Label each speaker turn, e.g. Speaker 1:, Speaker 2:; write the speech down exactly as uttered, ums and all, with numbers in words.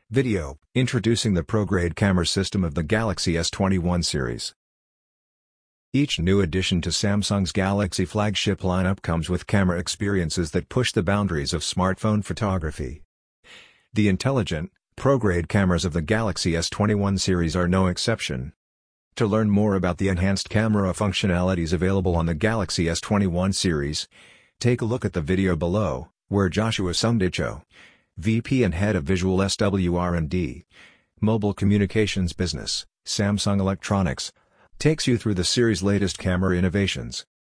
Speaker 1: Video, introducing the ProGrade camera system of the Galaxy S twenty-one series. Each new addition to Samsung's Galaxy flagship lineup comes with camera experiences that push the boundaries of smartphone photography. The intelligent, ProGrade cameras of the Galaxy S twenty-one series are no exception. To learn more about the enhanced camera functionalities available on the Galaxy S twenty-one series, take a look at the video below, where Joshua Sundicho, V P and Head of Visual S W R and D, Mobile Communications Business, Samsung Electronics, takes you through the series' latest camera innovations.